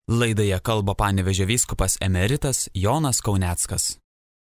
Laidoje kalba Panevėžio vyskupas emeritas Jonas Kauneckas.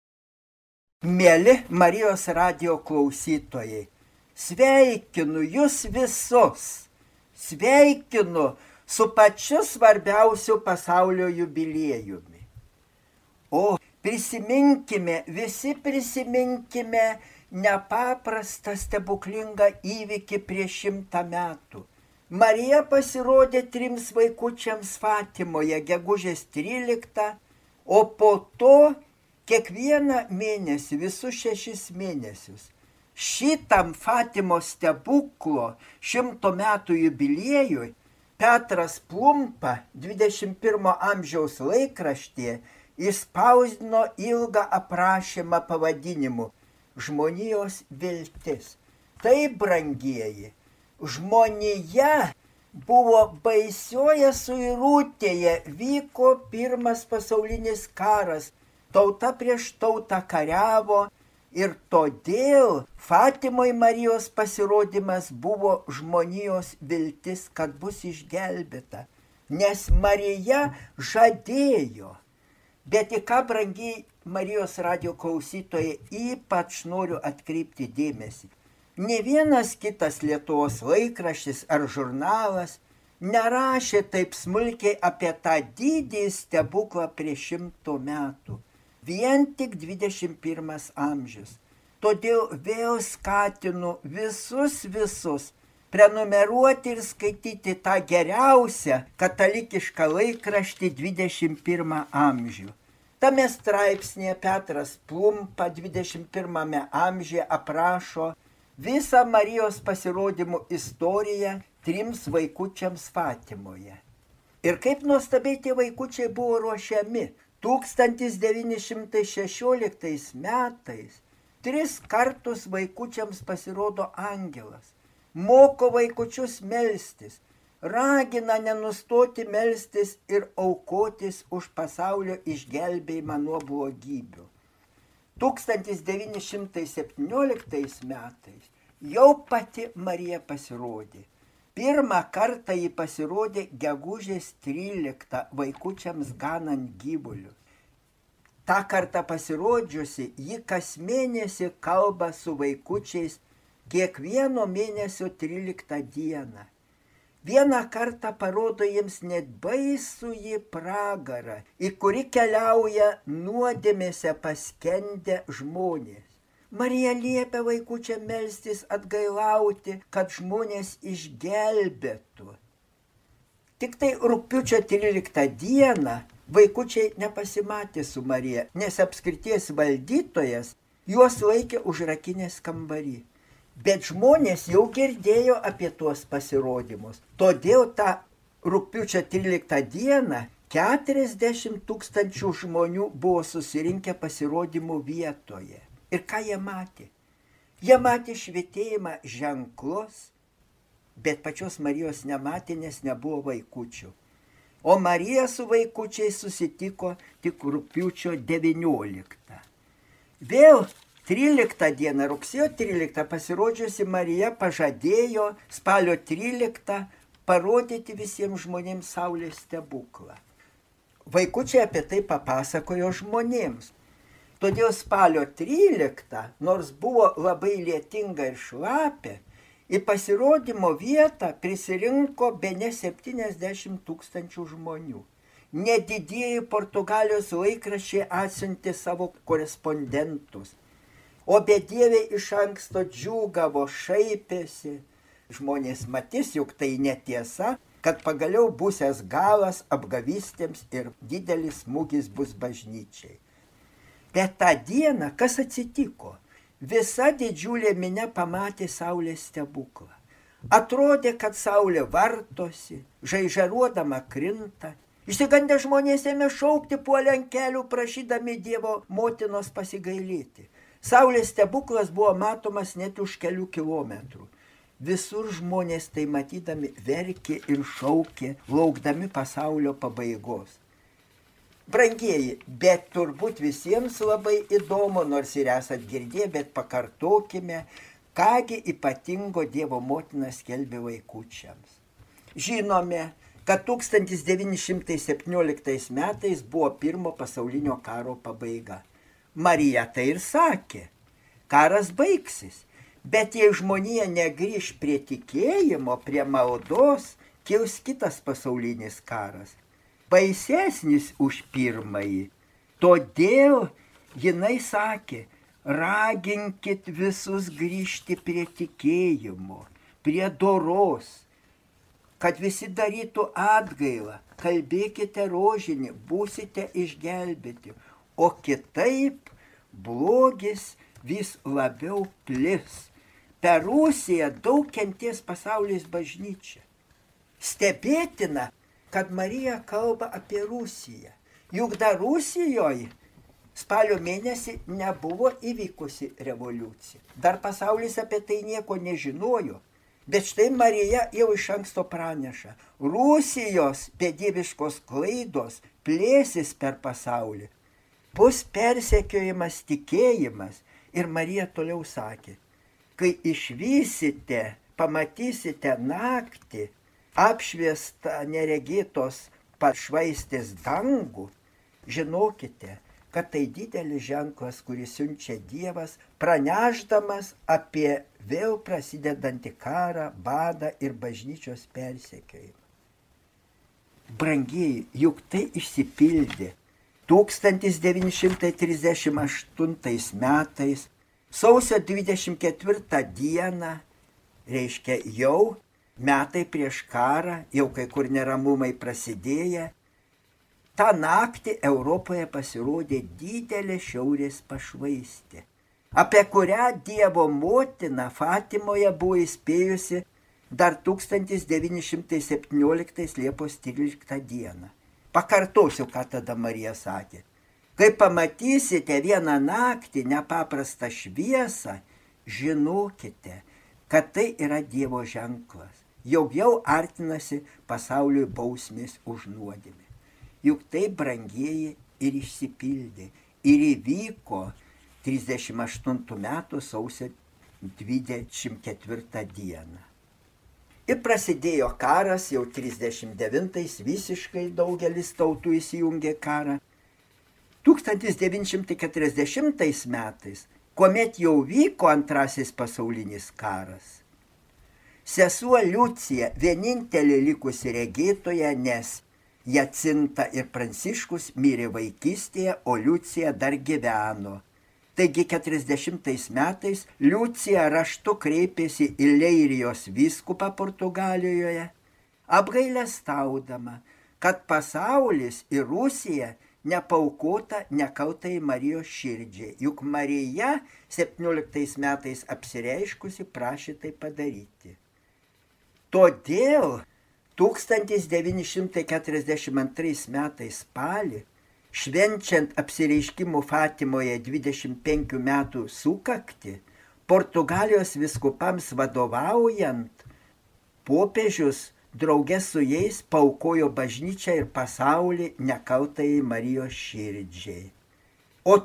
Mieli Marijos radijo klausytojai, sveikinu jūs visus, sveikinu su pačiu svarbiausiu pasaulio jubiliejumi. O visi prisiminkime nepaprastą stebuklingą įvykį prieš 100 metų. Marija pasirodė 3 vaikučiams Fatimoje gegužės 13, o po to kiekvieną mėnesį, visus 6 mėnesius. Šitam Fatimos stebuklo 100 metų jubiliejui Petras Plumpa 21 amžiaus laikraštyje išspausdino ilgą aprašymą pavadinimu Žmonijos viltis. Tai, brangieji, žmonija buvo baisioje suirutėje, vyko Pirmas pasaulinis karas, tauta prieš tautą kariavo ir todėl Fatimoje Marijos pasirodymas buvo žmonijos viltis, kad bus išgelbėta, nes Marija žadėjo. Bet į ką, brangiai Marijos radijo klausytojai, ypač noriu atkreipti dėmesį. Ne vienas kitas Lietuvos laikraštis ar žurnalas nerašė taip smulkiai apie tą didį stebuklą prieš 100 metų. Vien tik 21 amžius. Todėl vėl skatinu visus prenumeruoti ir skaityti tą geriausią katalikišką laikraštį 21 amžių. Tame straipsnėje Petras Plumpa 21 amžiuje aprašo visą Marijos pasirodymų istoriją 3 vaikučiams Fatimoje. Ir kaip nuostabiai tie vaikučiai buvo ruošiami. 1916 metais 3 kartus vaikučiams pasirodo angelas. Moko vaikučius melstis, ragina nenustoti melstis ir aukotis už pasaulio išgelbėjimą nuo blogybių. 1917 metais jau pati Marija pasirodė. Pirmą kartą ji pasirodė gegužės 13 vaikučiams ganant gyvulius. Ta kartą pasirodžiusi, ji kas mėnesį kalba su vaikučiais kiekvieno mėnesio 13 dieną. Vieną kartą parodo jiems net baisųjį pragarą, į kurį keliauja nuodėmėse paskendę žmonės. Marija liepia vaikučiam melstis atgailauti, kad žmonės išgelbėtų. Tik tai rugpjūčio 13 dieną vaikučiai nepasimatė su Marija, nes apskrities valdytojas juos laikė užrakinės kambarį. Bet žmonės jau girdėjo apie tuos pasirodymus. Todėl tą rugpjūčio 13 dieną 40 000 žmonių buvo susirinkę pasirodymų vietoje. Ir ką jie matė? Jie matė švytėjimą ženklus, bet pačios Marijos nematė, nes nebuvo vaikučių. O Marija su vaikučiais susitiko tik rugpjūčio 19. Vėl 13 dieną, rugsėjo 13 pasirodžiusi Marija pažadėjo spalio 13 parodyti visiems žmonėms saulės stebuklą. Vaikučiai apie tai papasakojo žmonėms. Todėl spalio 13, nors buvo labai lietinga ir šlapia, į pasirodymo vietą prisirinko bene 70 000 žmonių. Nedidieji Portugalijos laikraščiai atsiuntė savo korespondentus. O bedieviai iš anksto džiūgavo, šaipėsi. Žmonės matys, juk tai netiesa, kad pagaliau būsias galas apgavystėms ir didelis smūgis bus bažnyčiai. Bet tą dieną kas atsitiko? Visa didžiulė minia pamatė saulės stebuklą. Atrodė, kad saulė vartosi, žaižaruodama krinta. Išsigandę žmonės ėmė šaukti, puolė ant kelių, prašydami Dievo motinos pasigailėti. Saulės stebuklas buvo matomas net už kelių kilometrų. Visur žmonės tai matydami verkė ir šaukė, laukdami pasaulio pabaigos. Brangieji, bet turbūt visiems labai įdomu, nors ir esat girdėję, bet pakartokime, kągi ypatingo Dievo motina skelbė vaikučiams. Žinome, kad 1917 metais buvo pirmo pasaulinio karo pabaiga. Marija tai ir sakė, karas baigsis, bet jei žmonija negrįš prie tikėjimo, prie maldos, kils kitas pasaulinis karas, baisesnis už pirmąjį. Todėl jinai sakė, raginkit visus grįžti prie tikėjimo, prie doros, kad visi darytų atgailą, kalbėkite rožinį, būsite išgelbėti, o kitaip blogis vis labiau plis. Per Rusiją daug kenties pasaulis bažnyčia. Stebėtina, kad Marija kalba apie Rusiją. Juk dar Rusijoje spalio mėnesį nebuvo įvykusi revoliucija. Dar pasaulis apie tai nieko nežinojo. Bet štai Marija jau iš anksto praneša, Rusijos bedieviškos klaidos plėsis per pasaulį. Bus persekiojimas tikėjimas. Ir Marija toliau sakė, kai išvysite, pamatysite naktį, apšviestą neregėtos pašvaistės dangų, žinokite, kad tai didelis ženklas, kurį siunčia Dievas, pranešdamas apie vėl prasidedantį karą, badą ir bažnyčios persekiojimą. Brangieji, juk tai išsipildė 1938 metais, sausio 24 dieną, reiškia jau metai prieš karą, jau kai kur neramumai prasidėję, tą naktį Europoje pasirodė didelė šiaurės pašvaistė, apie kurią Dievo motina Fatimoje buvo įspėjusi dar 1917 Liepos 13 dieną. Pakartosiu, ką tada Marija sakė. Kai pamatysite vieną naktį nepaprastą šviesą, žinokite, kad tai yra Dievo ženklas, jog jau artinasi pasauliui bausmės už nuodėmę. Juk tai, brangieji, ir išsipildė. Ir įvyko 38 metų sausio 24 dieną. Ir prasidėjo karas, jau 39 visiškai daugelis tautų įsijungė karą. 1940 metais, kuomet jau vyko antrasis pasaulinis karas, sesuo Liucija, vienintelė likusi regėtoja, nes Jacinta ir Pranciškus mirė vaikystėje, o Liucija dar gyveno. Taigi 40 metais Liucija raštu kreipėsi į Leirijos vyskupą Portugalijoje, apgailestaudama, kad pasaulis ir Rusija nepaukota nekaltai Marijos širdžiai, juk Marija 17 metais apsireiškusi prašė tai padaryti. Todėl 1942 metais spalį, švenčiant apsireiškimų Fatimoje 25 metų sukaktį, Portugalijos vyskupams vadovaujant, popiežius drauge su jais paaukojo bažnyčią ir pasaulį nekaltai Marijos širdžiai. O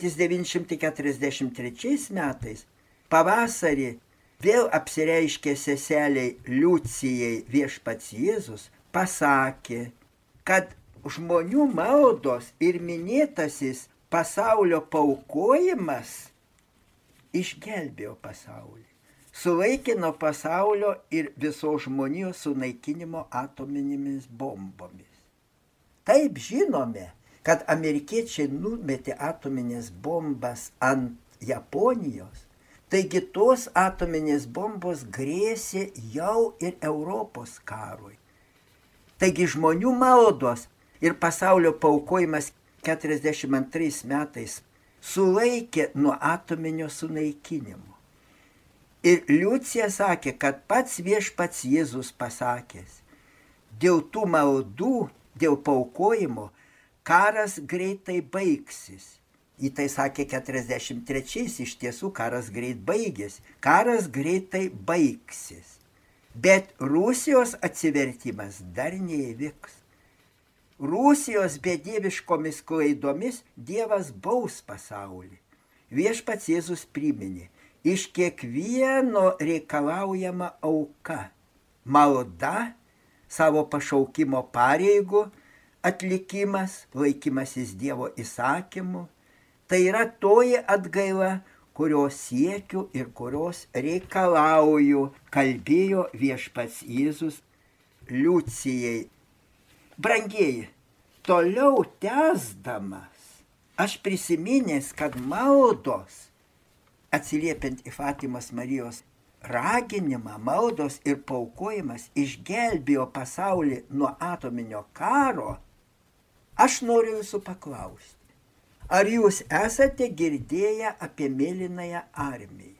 1943 metais pavasarį vėl apsireiškė seseliai Liucijai viešpats Jėzus, pasakė, kad žmonių maldos ir minėtasis pasaulio paaukojimas išgelbėjo pasaulį, sulaikė nuo pasaulio ir visos žmonijos sunaikinimo atominėmis bombomis. Taip žinome, kad amerikiečiai numetė atominės bombas ant Japonijos. Taigi tos atominės bombos grėsė jau ir Europos karui. Taigi žmonių maldos ir pasaulio paaukojimas 42 metais sulaikė nuo atominio sunaikinimo. Ir Liucija sakė, kad pats viešpats Jėzus pasakęs, dėl tų maldų, dėl paaukojimo, karas greitai baigsis. Į tai sakė 43, iš tiesų karas greit baigės, karas greitai baigsis. Bet Rusijos atsivertimas dar neįvyks. Rusijos bedieviškomis klaidomis Dievas baus pasaulį. Viešpats Jėzus priminė, iš kiekvieno reikalaujama auka, malda, savo pašaukimo pareigų atlikimas, laikymasis Dievo įsakymų. Tai yra toji atgaila, kurios siekiu ir kurios reikalauju, kalbėjo viešpats Jėzus Liucijai. Brangieji, toliau tęsdamas, aš prisiminęs, kad maldos, atsiliepiant į Fatimos Marijos raginimą, maldos ir paaukojimas išgelbėjo pasaulį nuo atominio karo, aš noriu jūsų paklausti, ar jūs esate girdėję apie Mėlynąją armiją?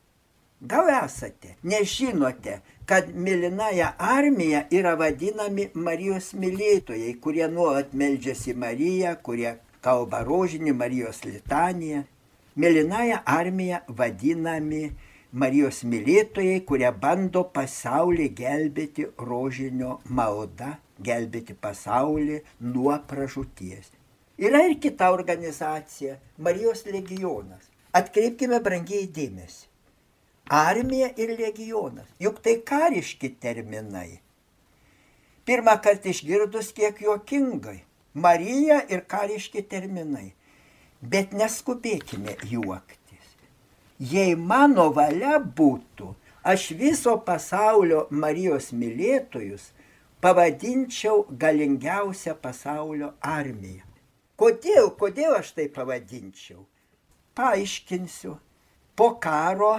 Gal esate, nežinote, kad Mėlynąja armija yra vadinami Marijos mylėtojai, kurie nuolat meldžiasi Mariją, kurie kalba rožinį Marijos litaniją. Mėlynąja armija vadinami Marijos mylėtojai, kurie bando pasaulį gelbėti rožinio malda, gelbėti pasaulį nuo pražūties. Yra ir kita organizacija, Marijos legionas. Atkreipkime brangiai dėmesį. Armija ir legionas, juk tai kariški terminai. Pirmą kartą išgirdus kiek juokingai. Marija ir kariški terminai. Bet neskubėkime juoktis. Jei mano valia būtų, aš viso pasaulio Marijos mylėtojus pavadinčiau galingiausią pasaulio armiją. Kodėl aš tai pavadinčiau? Paaiškinsiu. Po karo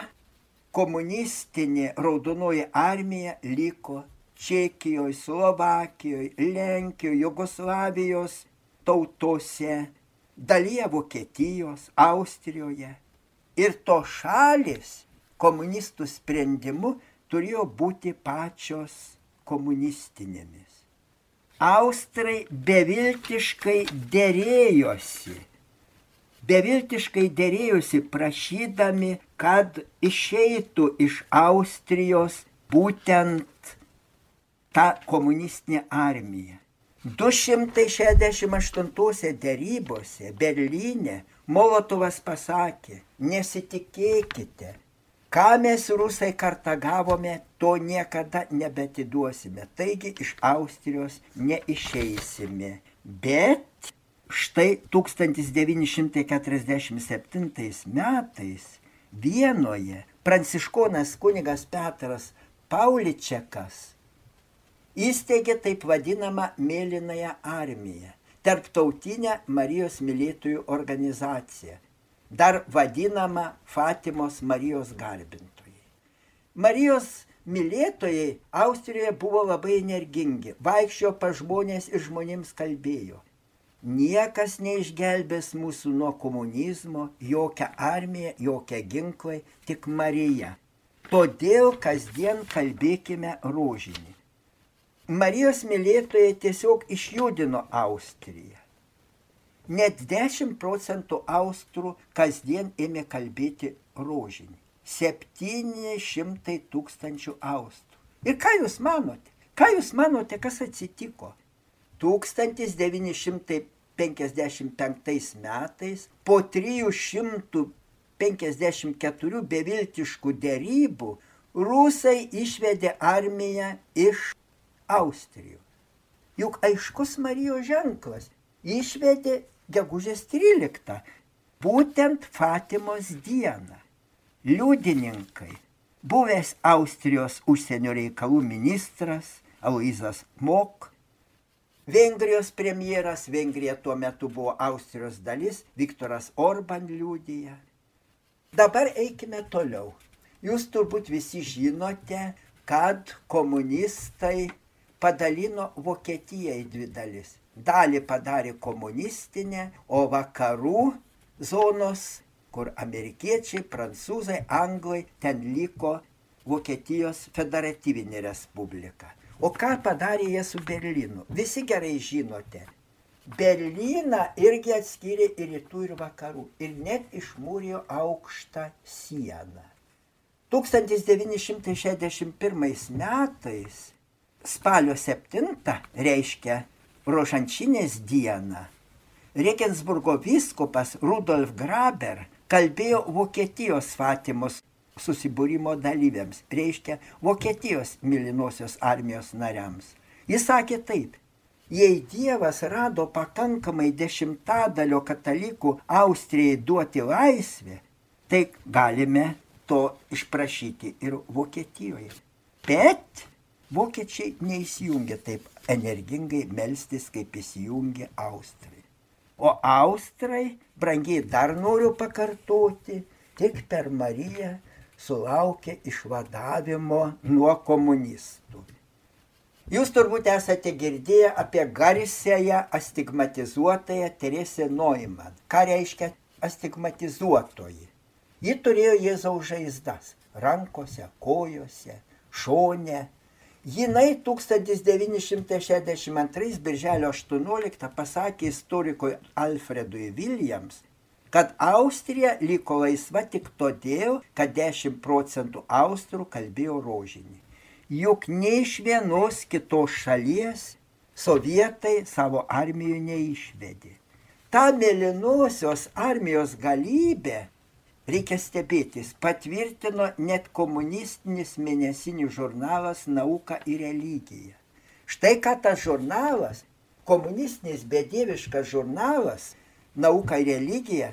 komunistinė raudonoji armija liko Čekijoje, Slovakijoje, Lenkijoje, Jugoslavijos tautose, dalyje Vokietijos, Austrijoje. Ir to šalis komunistų sprendimu turėjo būti pačios komunistinėmis. Austrai beviltiškai dėrėjosi prašydami, kad išeitų iš Austrijos būtent ta komunistinė armija. 268 dėrybose Berlyne Molotovas pasakė, nesitikėkite, ką mes rusai kartagavome, to niekada nebetiduosime, taigi iš Austrijos neišeisime. Bet štai 1947 metais Vienoje pranciškonas kunigas Petras Pauličekas įsteigė taip vadinamą Mėlynąją armiją, tarptautinę Marijos mylėtojų organizaciją, dar vadinamą Fatimos Marijos garbintojai. Marijos mylėtojai Austrijoje buvo labai energingi, vaikščiojo pas žmonės ir žmonėms kalbėjo. Niekas neišgelbės mūsų nuo komunizmo, jokia armija, jokia ginklai, tik Marija. Todėl kasdien kalbėkime rožinį. Marijos mylėtojai tiesiog išjudino Austriją. Net 10% austrų kasdien ėmė kalbėti rožinį. 700 tūkstančių austrų. Ir ką jūs manote? Kas atsitiko? 1955 metais po 354 beviltiškų derybų rusai išvedė armiją iš Austrijos. Juk aiškus Marijos ženklas. Išvedė gegužės 13, būtent Fatimos dieną. Liudininkai, buvęs Austrijos užsienio reikalų ministras Aloyzas Mok, Vengrijos premjeras, Vengrija tuo metu buvo Austrijos dalis, Viktoras Orban liudija. Dabar eikime toliau. Jūs turbūt visi žinote, kad komunistai padalino Vokietiją į dvi dalis. Dalį padarė komunistinę, o vakarų zonos, kur amerikiečiai, prancūzai, anglai, ten liko Vokietijos federatyvinė respublika. O ką padarė jie su Berlynu? Visi gerai žinote. Berlyną irgi atskyrė ir rytų ir vakarų ir net išmūrė aukštą sieną. 1961 metais spalio 7, reiškia rožančinės dieną, Regensburgo vyskupas Rudolf Graber kalbėjo Vokietijos Fatimos susibūrimo dalyviams, reiškia Vokietijos Mėlynosios armijos nariams. Jis sakė taip: jei Dievas rado pakankamai 10% katalikų Austrijai duoti laisvę, tai galime to išprašyti ir Vokietijoje. Bet vokiečiai neįsijungia taip energingai melstis, kaip įsijungia Austrai. O Austrai, brangiai, dar noriu pakartoti, tik per Mariją sulaukė išvadavimo nuo komunistų. Jūs turbūt esate girdėję apie garsiąją astigmatizuotąją Teresę Neumann. Ką reiškia astigmatizuotoji? Ji turėjo Jėzaus žaizdas rankose, kojose, šone. Jinai 1962 birželio 18 pasakė istorikui Alfredui Williams, kad Austrija liko laisva tik todėl, kad 10% austrų kalbėjo rožinį. Juk nei iš vienos kitos šalies sovietai savo armijų neišvedė. Ta mėlynosios armijos galybė, reikia stebėtis, patvirtino net komunistinis mėnesinis žurnalas Nauka ir religija. Štai ką tas žurnalas, komunistinis bedieviškas žurnalas Nauka ir religija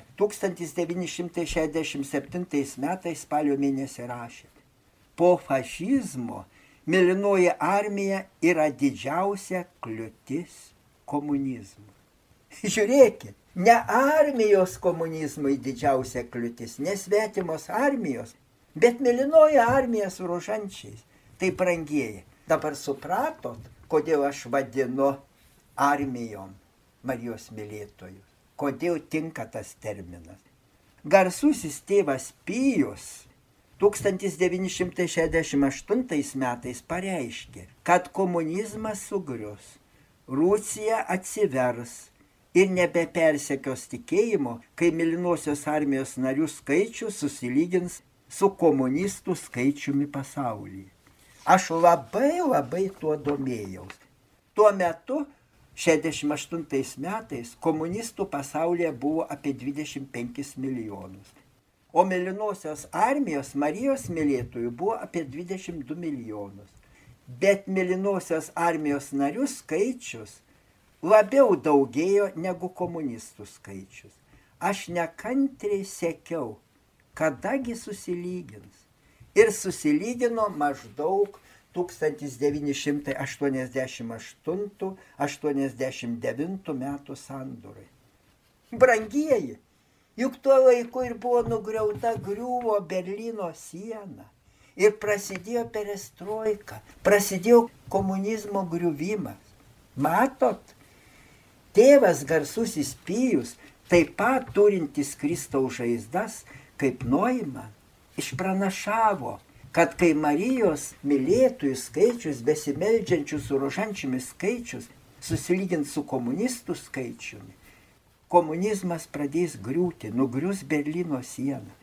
1967 metais spalio mėnesį rašė: po fašizmo mėlynoji armija yra didžiausia kliūtis komunizmui. Žiūrėkit, ne armijos komunizmui didžiausia kliūtis, ne svetimos armijos, bet mėlynoji armija su rožančiais. Tai brangieji, dabar supratot, kodėl aš vadinu armijom Marijos mylėtojus, kodėl tinka tas terminas. Garsusis tėvas Pijus 1968 metais pareiškė, kad komunizmas sugrius, Rusija atsivers ir nebepersekios tikėjimo, kai mėlynosios armijos narių skaičius susilygins su komunistų skaičiumi pasaulyje. Aš labai tuo domėjaus. Tuo metu, 68 metais, komunistų pasaulyje buvo apie 25 milijonus. O mėlynosios armijos Marijos mylėtojų buvo apie 22 milijonus. Bet mėlynosios armijos narių skaičius labiau daugėjo negu komunistų skaičius. Aš nekantriai sekiau, kadagi susilygins. Ir susilygino maždaug 1988-89 metų sandūrai. Brangieji, juk tuo laiku ir buvo nugriauta griuvo Berlyno siena. Ir prasidėjo perestroika, prasidėjo komunizmo griuvimas. Matot? Tėvas garsusis Pijus, taip pat turintis Kristaus žaizdas, kaip Neumann, išpranašavo, kad kai Marijos mylėtojų skaičius, besimeldžiančių su rožančiomis skaičius, susilygint su komunistų skaičiumi, komunizmas pradės griūti, nugrius Berlyno sieną.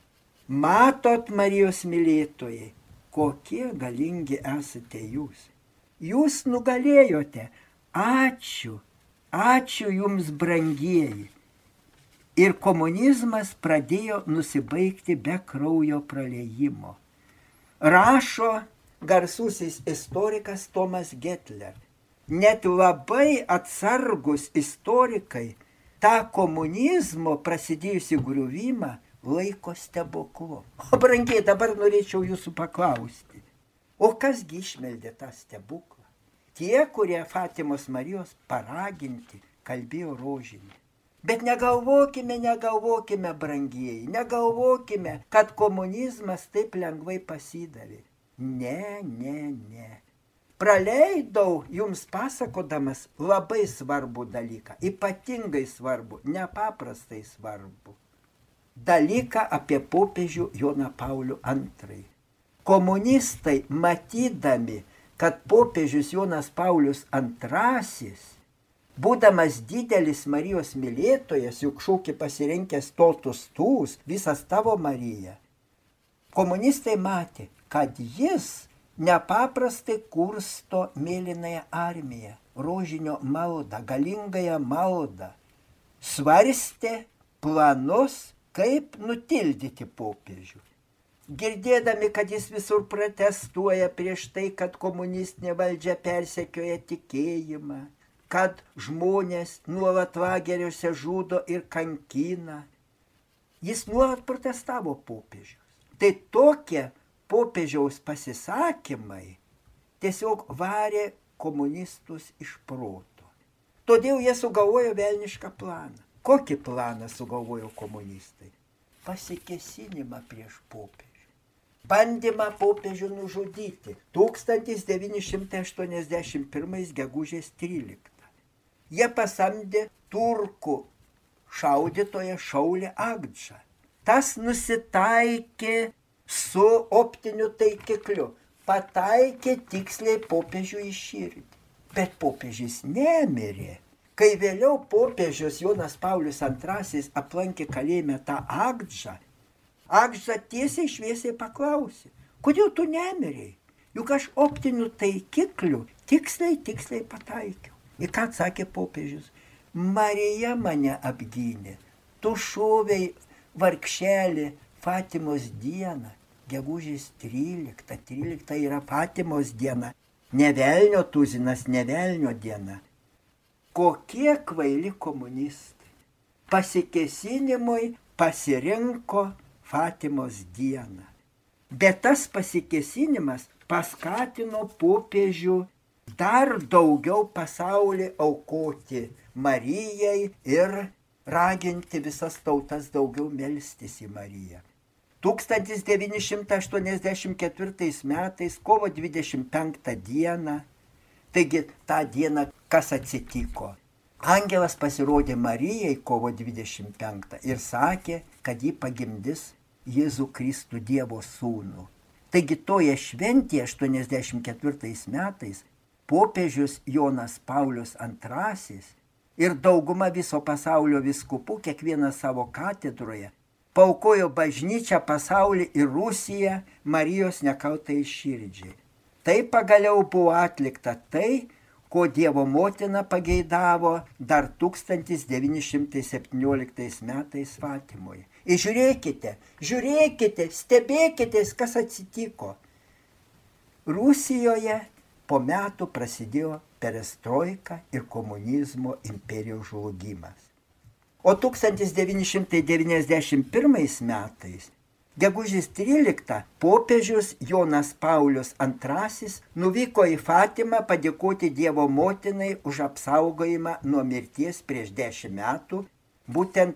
Matot, Marijos mylėtojai, kokie galingi esate jūs. Jūs nugalėjote. Ačiū. Ačiū jums, brangieji. Ir komunizmas pradėjo nusibaigti be kraujo praliejimo. Rašo garsusis istorikas Tomas Getler. Net labai atsargus istorikai tą komunizmo prasidėjusi griuvimą laiko stebuklu. O brangiai, dabar norėčiau jūsų paklausti, o kasgi išmeldė tą stebuklą? Tie, kurie Fatimos Marijos paraginti, kalbėjo rožinį. Bet negalvokime, brangieji, negalvokime, kad komunizmas taip lengvai pasidavė. Ne. Praleidau jums pasakodamas labai svarbų dalyką, ypatingai svarbų, nepaprastai svarbų. Dalyką apie popiežių Joną Paulių II. Komunistai, matydami, kad popiežius Jonas Paulius II, būdamas didelis Marijos mylėtojas, juk šūkį pasirinkęs totus tūs, visas tavo Marija, komunistai matė, kad jis nepaprastai kursto mėlynąją armiją, rožinio maldą, galingąją maldą, svarstė planus, kaip nutildyti popiežių. girdėdami, kad jis visur protestuoja prieš tai, kad komunistinė valdžia persekioja tikėjimą, kad žmonės nuolat lageriuose žudo ir kankina. Jis nuolat protestavo popiežius. Tai tokie popiežiaus pasisakymai tiesiog varė komunistus iš proto. Todėl jie sugalvojo velnišką planą. Kokį planą sugalvojo komunistai? Pasikėsinimą prieš popiežių. Bandymą popiežių nužudyti 1981 gegužės 13. Jie pasamdė turkų šaudytoją Šaulį Agdžą. Tas nusitaikė su optiniu taikikliu, pataikė tiksliai popiežių į širdį. Bet popiežius nemirė. Kai vėliau popiežius Jonas Paulius II aplankė kalėjime tą Agdžą, Agdža tiesiai šviesiai paklausė, kodėl tu nemirėjai? Juk aš optiniu taikikliu tiksliai pataikiau. Ir ką atsakė popiežius? Marija mane apgynė. Tu šovei vargšelį Fatimos dieną, gegužės 13. 13 yra Fatimos diena. Ne velnio tuzinas, ne velnio diena. Kokie kvaili komunistai. Pasikėsinimui pasirinko Fatimos dieną. Bet tas pasikėsinimas paskatino popiežių dar daugiau pasaulį aukoti Marijai ir raginti visas tautas daugiau melstis į Mariją. 1984 metais, kovo 25 dieną, taigi tą dieną kas atsitiko? Angelas pasirodė Marijai kovo 25 ir sakė, kad ji pagimdys Jėzų Kristų Dievo sūnų. Taigi toje šventėje 84 metais popiežius Jonas Paulius II ir dauguma viso pasaulio vyskupų kiekvieną savo katedroje paaukojo bažnyčią, pasaulį ir Rusiją Marijos nekaltai širdžiai. Tai pagaliau buvo atlikta tai, ko Dievo motina pageidavo dar 1917 metais Fatimoje. Ir žiūrėkite, stebėkitės, kas atsitiko. Rusijoje po metų prasidėjo perestroika ir komunizmo imperijos žlugimas. O 1991 metais, gegužės 13, popiežius Jonas Paulius II nuvyko į Fatimą padėkoti Dievo motinai už apsaugojimą nuo mirties prieš 10 metų, būtent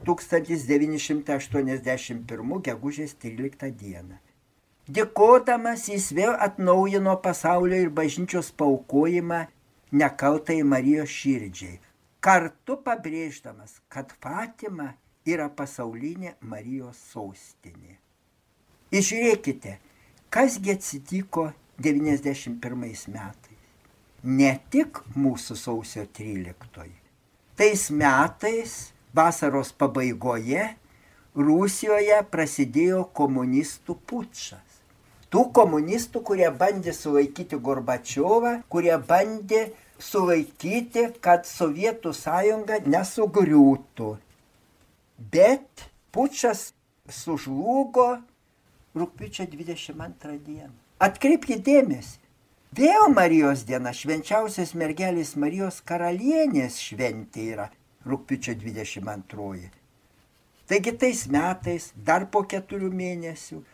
1981 gegužės 13 dieną. Dėkodamas jis vėl atnaujino pasaulio ir bažnyčios paaukojimą nekaltai Marijos širdžiai, kartu pabrėždamas, kad Fatima yra pasaulinė Marijos sostinė. Ir žiūrėkite, kasgi atsitiko 91 metais. Ne tik mūsų sausio 13. Tais metais, vasaros pabaigoje, Rusijoje prasidėjo komunistų pučas. Tų komunistų, kurie bandė sulaikyti Gorbačiovą, kurie bandė sulaikyti, kad Sovietų sąjunga nesugriūtų. Bet pučas sužlugo rugpjūčio 22 dieną. Atkreipkite dėmesį. Vėl Marijos diena, švenčiausios mergelės Marijos karalienės šventė yra rugpjūčio 22. Taigi tais metais, dar po 4 mėnesių,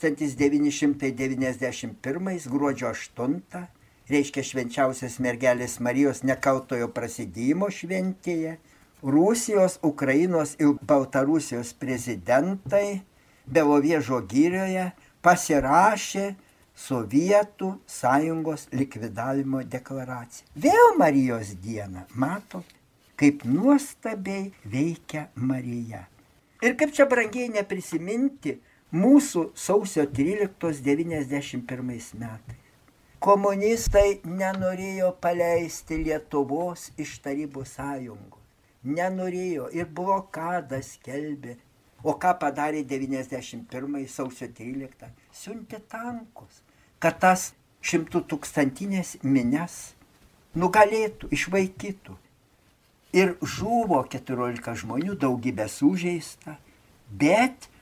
1991 gruodžio 8, reiškia švenčiausios mergelės Marijos nekaltojo prasidėjimo šventėje, Rusijos, Ukrainos ir Baltarusijos prezidentai Beloviežo girioje pasirašė Sovietų sąjungos likvidavimo deklaraciją. Vėl Marijos diena, matot, kaip nuostabiai veikia Marija. Ir kaip čia brangiai neprisiminti mūsų sausio 13-91 metais. Komunistai nenorėjo paleisti Lietuvos iš Tarybų sąjungos. Nenorėjo ir blokadą skelbė. O ką padarė 91 sausio 13? Siuntė tankus, kad tas 100-tūkstantinės minias nugalėtų, išvaikytų. Ir žuvo 14 žmonių, daugybė sužeista, bet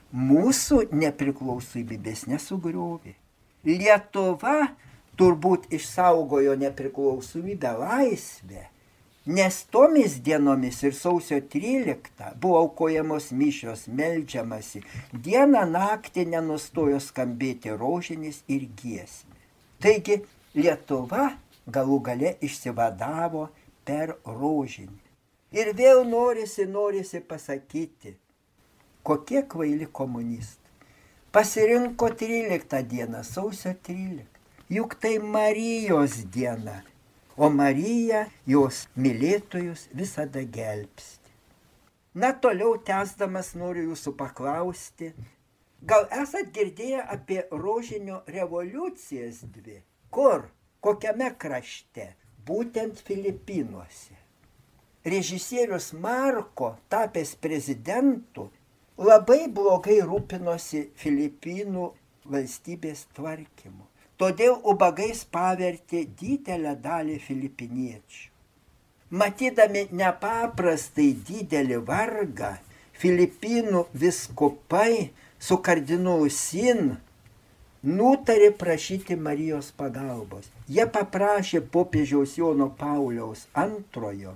mūsų nepriklausomybės nesugriovė. Lietuva turbūt išsaugojo nepriklausomybę laisvę, nes tomis dienomis ir sausio 13 buvo aukojamos mišios, meldžiamasi, dieną naktį nenustojo skambėti rožinis ir giesmė. Taigi Lietuva galų gale išsivadavo per rožinį. Ir vėl norisi pasakyti, kokie kvaili komunistai. Pasirinko 13 dieną, sausio 13. Juk tai Marijos diena, o Marija jos mylėtojus visada gelbsti. Na, toliau tęsdamas noriu jūsų paklausti, gal esat girdėję apie rožinio revoliucijas dvi? Kur? Kokiame krašte? Būtent Filipinuose. Režisierius Marko, tapęs prezidentu, labai blogai rūpinosi Filipinų valstybės tvarkymu. Todėl ubagais pavertė didelę dalį filipiniečių. Matydami nepaprastai didelį vargą, Filipinų vyskupai su kardinolu Sin nutarė prašyti Marijos pagalbos. Jie paprašė popiežiaus Jono Pauliaus II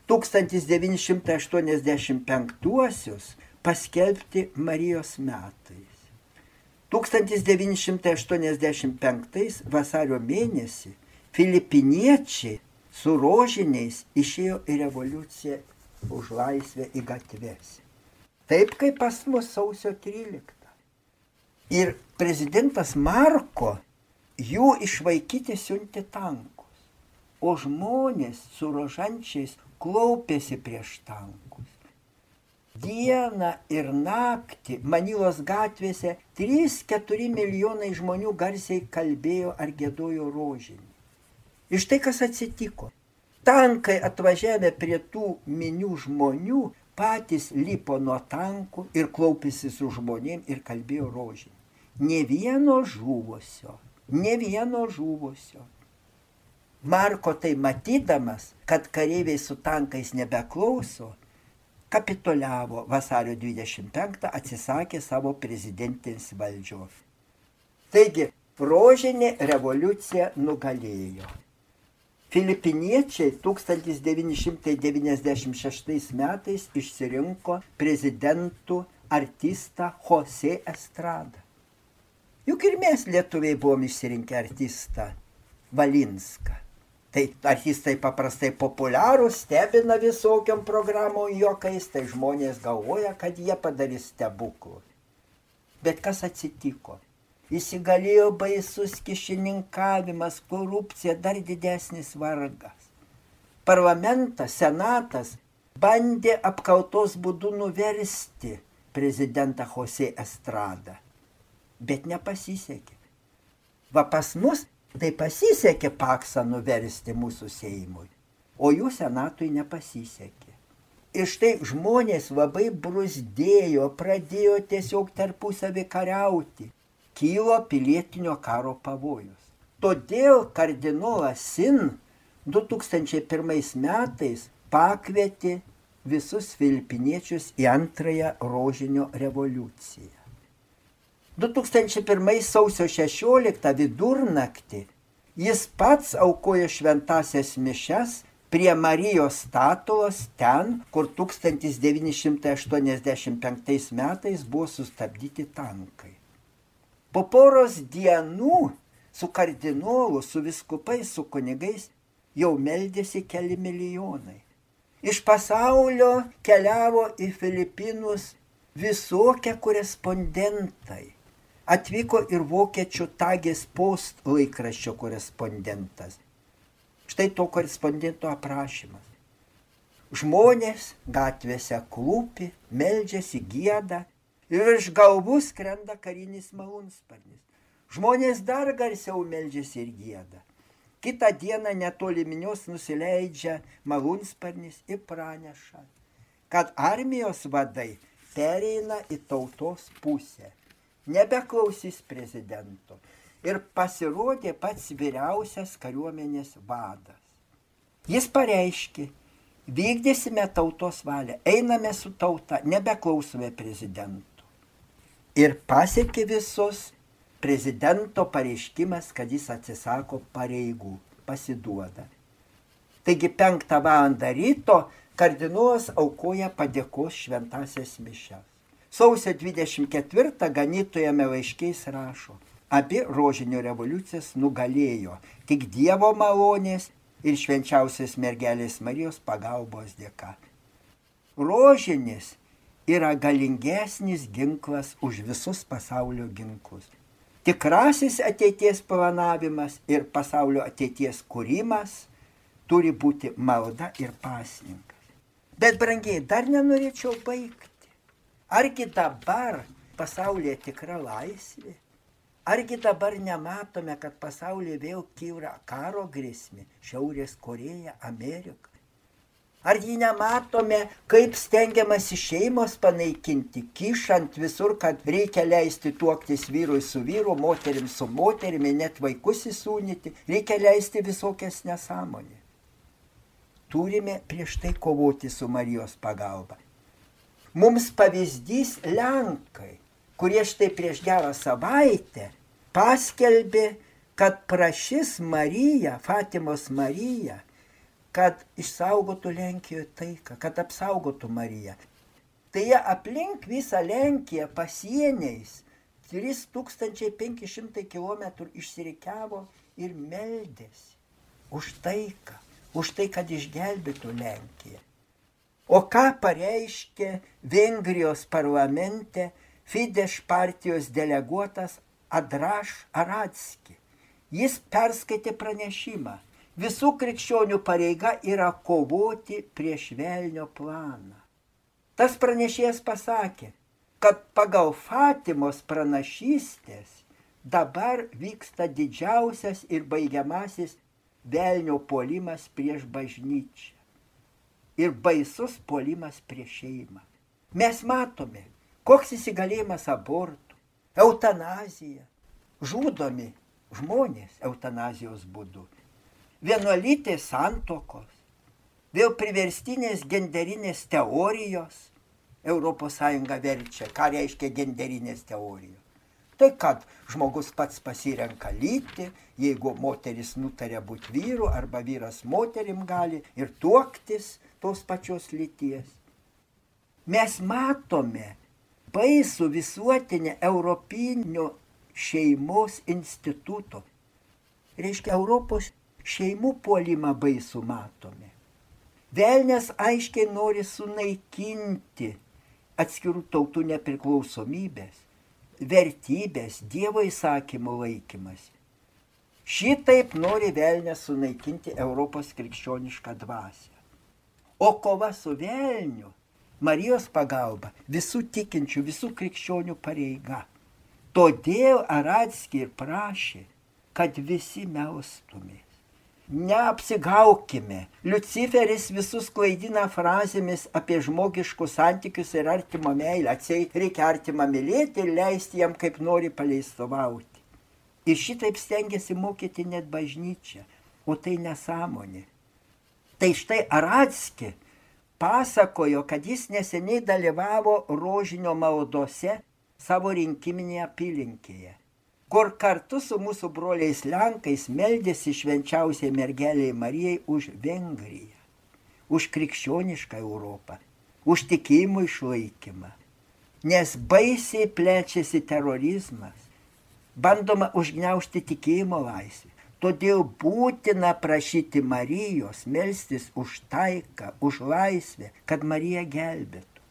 1985 paskelbti Marijos metais. 1985 vasario mėnesį filipiniečiai su rožiniais išėjo į revoliuciją už laisvę į gatves. Taip kaip pas mus sausio 13. Ir prezidentas Marko jų išvaikyti siuntė tankus, o žmonės su rožančiais klaupėsi prieš tankus. Dieną ir naktį Manilos gatvėse 3-4 milijonai žmonių garsiai kalbėjo ar giedojo rožinį. Ir štai kas atsitiko. Tankai atvažiavę prie tų minių žmonių patys lipo nuo tankų ir klaupėsi su žmonėm ir kalbėjo rožinį. Ne vieno žuvusio. Marko tai matydamas, kad kareiviai su tankais nebeklauso, kapituliavo vasario 25, atsisakė savo prezidentinės valdžios. Taigi, rožinė revoliucija nugalėjo. Filipiniečiai 1996 metais išsirinko prezidentų artistą José Estradą. Juk ir mes lietuviai buvom išsirinkę artistą Valinską. Tai artistai paprastai populiarūs, stebina visokiom programom juokais, tai žmonės galvoja, kad jie padarys stebuklus. Bet kas atsitiko? Įsigalėjo baisus kišininkavimas, korupcija, dar didesnis vargas. Parlamentas, senatas bandė apkaltos būdu nuversti prezidentą José Estradą, bet nepasisekė. Va pas mus tai pasisekė Paksą nuversti mūsų Seimui, o jų senatui nepasisekė. Ir štai žmonės labai bruzdėjo, pradėjo tiesiog tarpusavį kariauti. Kilo pilietinio karo pavojus. Todėl kardinolas Sin 2001 metais pakvietė visus filipiniečius į antrąją rožinio revoliuciją. 2001 sausio 16 vidurnaktį jis pats aukojo šventąsias mišias prie Marijos statulos ten, kur 1985 metais buvo sustabdyti tankai. Po poros dienų su kardinolu, su viskupais, su kunigais jau meldėsi keli milijonai. Iš pasaulio keliavo į Filipinus visokie korespondentai. Atvyko ir vokiečių Tagės Post laikraščio korespondentas. Štai to korespondento aprašymas. Žmonės gatvėse klūpi, meldžiasi, gieda ir virš galvų skrenda karinis malūnsparnis. Žmonės dar garsiau meldžiasi ir gieda. Kitą dieną netoli minios nusileidžia malūnsparnis ir praneša, kad armijos vadai pereina į tautos pusę. Nebeklausys prezidento. Ir pasirodė pats vyriausias kariuomenės vadas. Jis pareiškė, vykdysime tautos valią, einame su tauta, nebeklausome prezidento. Ir pasiekė visus prezidento pareiškimas, kad jis atsisako pareigų, pasiduoda. Taigi 5 valandą ryto kardinolas aukoja padėkos šventąsias mišias. Sausio 24 ganytojame laiškiais rašo: abi rožinio revoliucijas nugalėjo tik Dievo malonės ir švenčiausios mergelės Marijos pagalbos dėka. Rožinis yra galingesnis ginklas už visus pasaulio ginklus. Tikrasis ateities planavimas ir pasaulio ateities kūrimas turi būti malda ir pasninkas. Bet, brangiai, dar nenorėčiau baigti. Argi dabar pasaulyje tikra laisvė? Argi dabar nematome, kad pasaulyje vėl kyla karo grėsmė, Šiaurės Koreja, Amerika? Argi nematome, kaip stengiamasi šeimos panaikinti, kišant visur, kad reikia leisti tuoktis vyrui su vyru, moterim su moterimi, net vaikus įsūnyti, reikia leisti visokias nesąmonės. Turime prieš tai kovoti su Marijos pagalba. Mums pavyzdys Lenkai, kurie štai prieš gerą savaitę paskelbė, kad prašys Mariją, Fatimos Mariją, kad išsaugotų Lenkijoje taiką, kad apsaugotų Mariją. Tai jie aplink visą Lenkiją pasieniais 3500 km išsirikiavo ir meldėsi už taiką, už tai, kad išgelbėtų Lenkiją. O ką pareiškė Vengrijos parlamente Fidesz partijos deleguotas András Aradzki? Jis perskaitė pranešimą. Visų krikščionių pareiga yra kovoti prieš velnio planą. Tas pranešėjas pasakė, kad pagal Fatimos pranašystės dabar vyksta didžiausias ir baigiamasis velnio puolimas prieš bažnyčią. Ir baisus puolimas prieš šeimą. Mes matome, koks įsigalėjimas abortų, eutanazija, žudomi žmonės eutanazijos būdu, vienuolytės santokos, vėl priverstinės genderinės teorijos. ES verčia, ką reiškia genderinės teorijos. Tai, kad žmogus pats pasirenka lytį, jeigu moteris nutarė būti vyru arba vyras moterim gali ir tuoktis tos pačios lyties. Mes matome baisų visuotinę Europinio šeimos instituto. Reiškia, Europos šeimų puolimą baisų matome. Velnias aiškiai nori sunaikinti atskirų tautų nepriklausomybės, vertybės, Dievo įsakymų laikymas. Šitaip nori velnias sunaikinti Europos krikščionišką dvasią. O kova su velniu, Marijos pagalba, visų tikinčių, visų krikščionių pareiga. Todėl Aradzki ir prašė, kad visi melstumės. Neapsigaukime. Liuciferis visus klaidina frazėmis apie žmogiškus santykius ir artimo meilę. Atseit reikia artimą mylėti ir leisti jam kaip nori paleistovauti. Ir šitaip stengiasi mokyti net bažnyčia, o tai nesąmonė. Tai štai Aradzki pasakojo, kad jis neseniai dalyvavo rožinio maldose savo rinkiminėje apylinkėje, kur kartu su mūsų broliais Lenkais meldėsi švenčiausiai mergelei Marijai už Vengriją, už krikščionišką Europą, už tikėjimo išlaikymą. Nes baisiai plečiasi terorizmas, bandoma užgniaužti tikėjimo laisvę. Todėl būtina prašyti Marijos, melstis už taiką, už laisvę, kad Marija gelbėtų.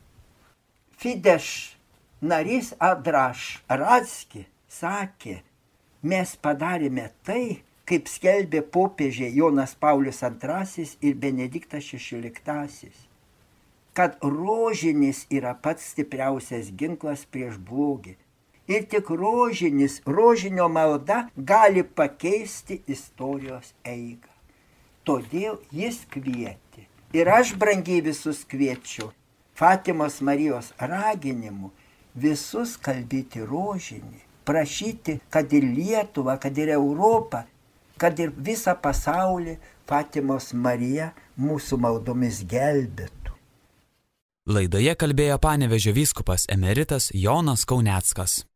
Fidesz narys András Aradzki sakė, mes padarėme tai, kaip skelbė popiežiai Jonas Paulius II ir Benediktas XVI, kad rožinis yra pats stipriausias ginklas prieš blogį. Ir tik rožinio malda gali pakeisti istorijos eigą. Todėl jis kvietė. Ir aš, brangiai, visus kviečiu Fatimos Marijos raginimu visus kalbėti rožinį. Prašyti, kad ir Lietuva, kad ir Europa, kad ir visą pasaulį Fatimos Marija mūsų maldomis gelbėtų. Laidoje kalbėjo Panevėžio vyskupas emeritas Jonas Kauneckas.